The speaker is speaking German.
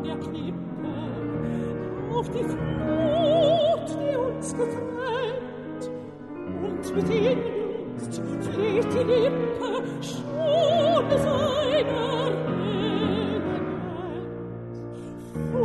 der Klippe, auf die Flut, die uns getrennt, und mit Inbrunst fleht die Lippe schon seiner Rede nennt.